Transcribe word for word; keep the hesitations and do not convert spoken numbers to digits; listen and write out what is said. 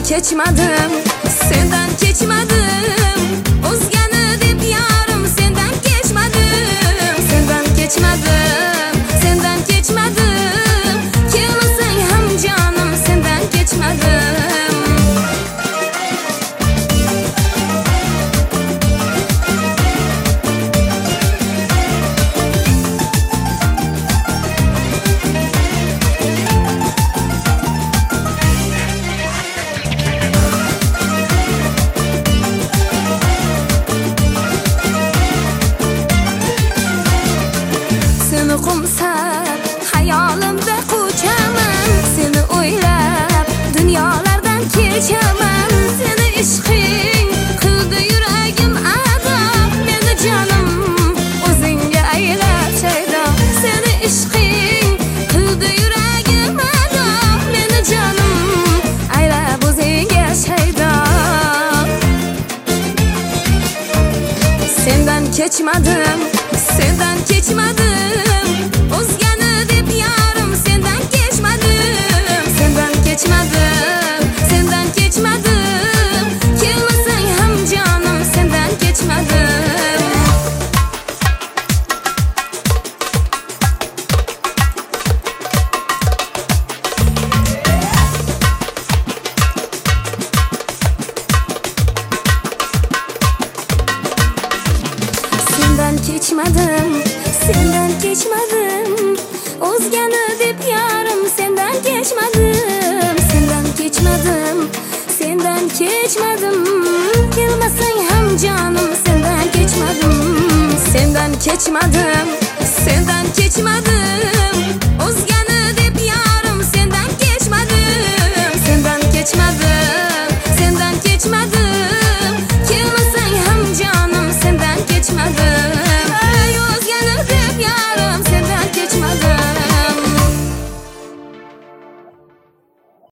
kechmadim, sendan kechmadim. O'zgani deb yarim sendan kechmadim, sendan kechmadim, sendan kechmadim. Kelmasang ham jonim sendan kechmadim. Qumsab hayolimda qo'chaman, seni o'ylab dunyolardan kechaman. Seni ishqing qildi yuragim adob, meni jonim o'zingga aylab shaydo. Seni ishqing qildi yuragim adob, meni jonim aylab o'zingga shaydo. Sendan kechmadim, sendan kechmadim. O'zgani deb yarim sendan kechmadim, sendan kechmadim, sendan kechmadim. Kelmasang ham jonim sendan kechmadim. Sendan kechmadim, sendan kechmadim. O'zgani deb yarim sendan kechmadim, sendan kechmadim, sendan kechmadim. Kelmasang ham jonim sendan kechmadim, sendan kechmadim.